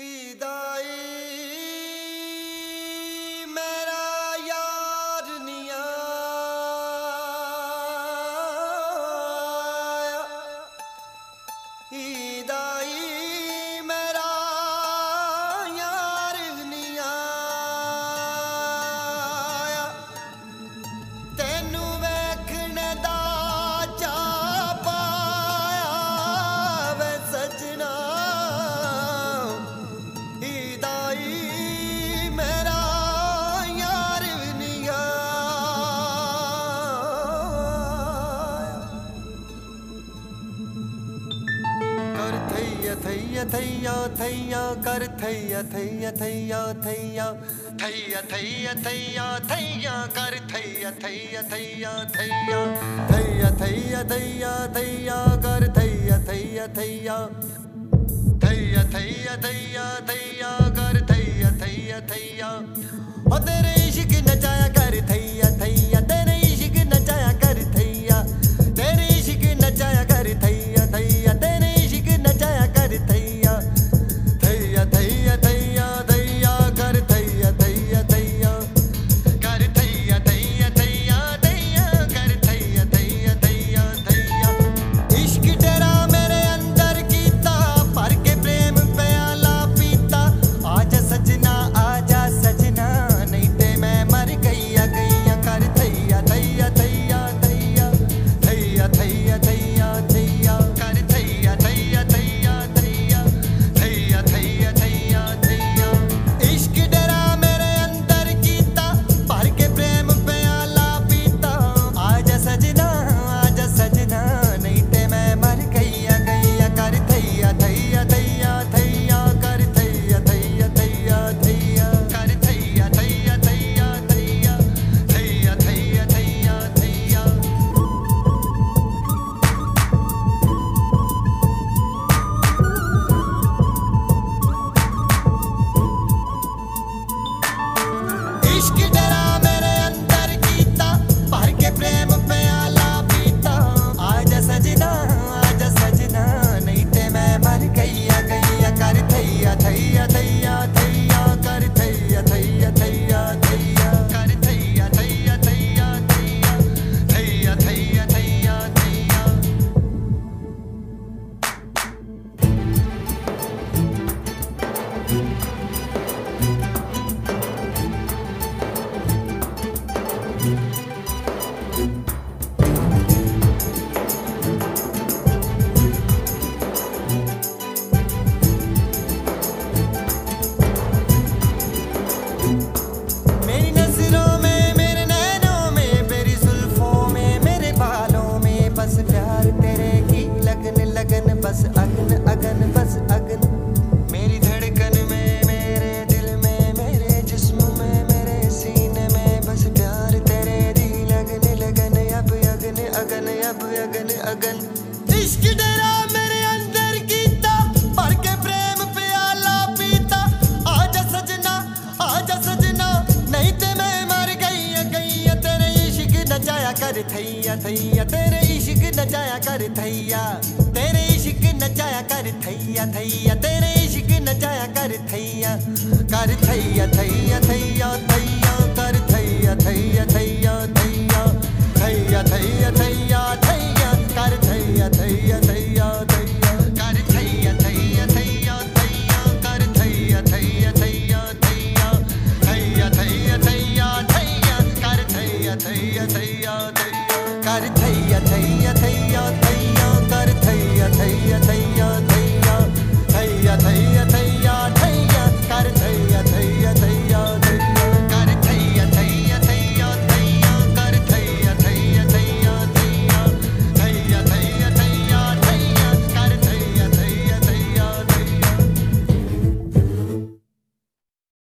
ईदाई मेरा यार निया ईदाई मेरा यार निया तेनू वेखने दा चा पाया वे सजना थैया थैया थैया कर थैया थैया थैया थैया थैया थैया थैया थैया कर थैया थैया थैया थैया थैया थैया थैया थैया कर थैया थैया थैया थैया थैया थैया थैया कर थैया थैया थैया ओ तेरे इश्क नचाया कर थैया थैया तेरे इश्क नचाया कर थैया तेरे इश्क नचाया कर थैया थैया तेरे इश्क नचाया कर थैया थैया थैया थैया थैया कर थैया थैया थैया कर थैया थैया थैया थैया कर थैया थैया थैया थैया इश्क तेरा मेरे अंदर कीता भर के प्रेम प्याला पीता आजा सजना नहीं ते मैं मर गईया गईया कर थैया थैया थैया थैया थैया थैया थैया थैया कर थैया थैया थैया थैया थैया थैया थैया थैया इश्क डरा मेरे अंदर कीता भर के प्रेम प्याला पीता आजा सजना नहीं ते मैं मर गईया गईया कर थैया थैया थैया थैया कर थैया थैया थैया थैया कर थैया थैया थैया थैया थैया थैया थैया थैया इश्क डरा मेरे अंदर कीता भर के प्रेम प्याला पीता आजा सजना नहीं ते मैं मर गईया गईया कर थैया थैया थैया थैया कर थैया थैया थैया थैया कर थैया थैया थैया थैया थैया थैया थैया थैया मेरी नजरों में मेरे नैनों में मेरी जुल्फों में मेरे बालों में बस प्यार तेरे की लगन लगन बस अगन अगन बस अगन मेरी धड़कन में मेरे दिल में मेरे जिस्म में मेरे सीने में बस प्यार तेरे दी लगन लगन अब अगन अगन अब अगन अगन इश्क डरा मेरे अंदर कीता भर के प्रेम प्याला पीता आजा सजना नहीं ते मैं मर गईया गईया तेरे इश्क नचाया कर थैया थैया तेरे इश्क नचाया कर थैया तेरे इश्क नचाया कर थैया थैया तेरे इश्क नचाया कर थैया थैया थैया थैया कर थैया थैया थैया थैया थैया थैया थैया थैया कर थैया थैया थैया थैया कर थैया थैया थैया थैया कर थैया थैया थैया थैया थैया थैया थैया थैया कर थैया थैया थैया थैया